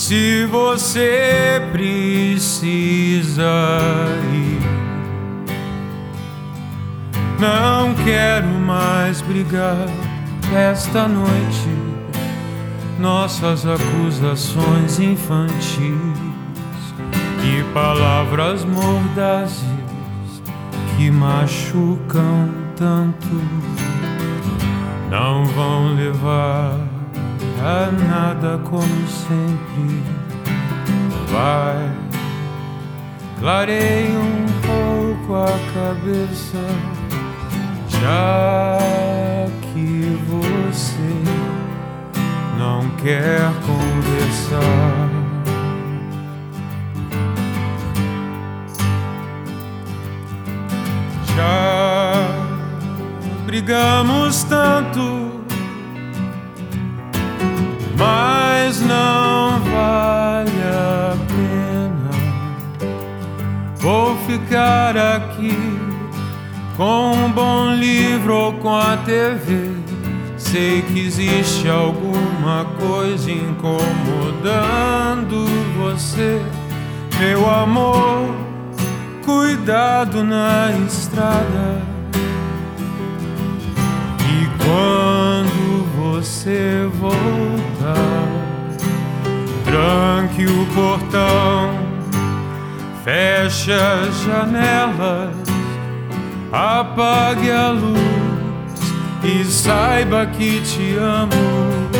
Se você precisa ir, não quero mais brigar esta noite. Nossas acusações infantis e palavras mordazes que machucam tanto não vão levar a nada como sempre. Vai, clareie um pouco a cabeça, já que você não quer conversar. Já brigamos tanto, mas não vale a pena. Vou ficar aqui com um bom livro ou com a TV. Sei que existe alguma coisa incomodando você, meu amor. Cuidado na estrada. E quando você voltar, tranque o portão, feche as janelas, apague a luz e saiba que te amo.